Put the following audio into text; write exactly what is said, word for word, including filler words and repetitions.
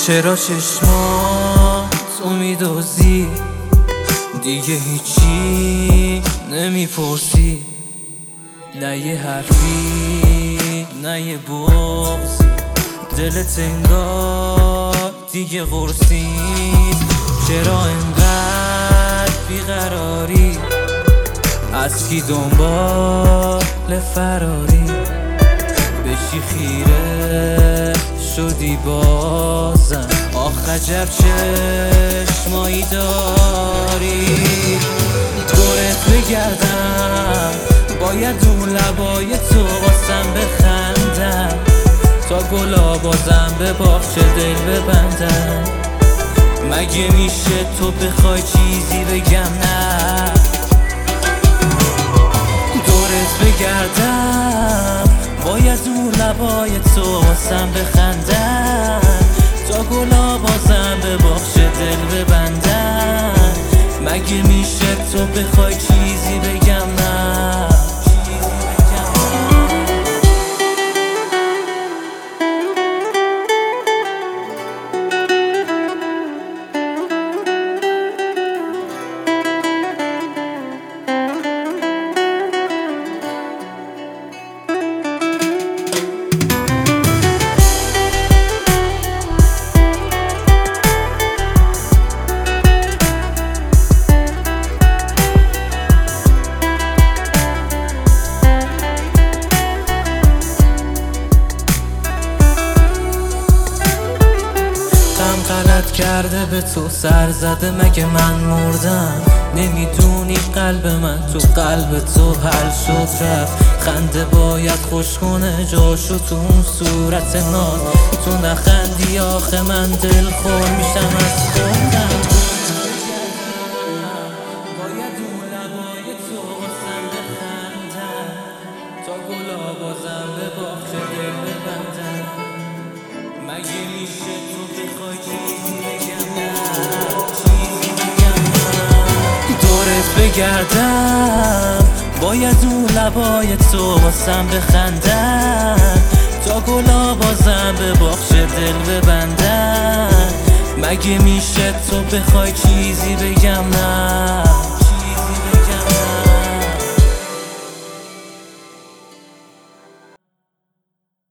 چرا چشمات امیدوزی دیگه هیچی نمیپرسی؟ نه یه حرفی نه یه بغضی، دلت انگار دیگه قرصید. چرا انقدر بیقراری؟ از کی دنبال فراری؟ به چی خیره شدی بازم؟ آخ عجب چشمایی داری. دورت بگردم باید اون لبای تو واسم بخندم، تا گلا بازم به باغچه دل ببندم. مگه میشه تو بخوای چیزی بگم نه؟ دورت بگردم باید اون لبای تو واسم بخندم، تا گلا بازم به باغچه دل ببندم. مگه میشه تو بخوای چیزی بگم نه؟ غلط کرده به تو سر زده، مگه من مردم؟ نمیدونی قلب من تو قلب تو حل شد رفت. خنده باید خوش کنه جاشو تو اون صورت ناز. تو نخندی آخه من دل خور میشم از خودم. باید اون لبای تو واسم بخندم، تا گلا بازم به باغچه دل ببندم. مگه میشه تو بخوای چیزی بگم نه؟ چیزی بگم نه؟ دورت بگردم باید اون لبای تو واسم بخندم، تا گلا بازم به باغچه دل ببندم. مگه میشه تو بخوای چیزی بگم نه؟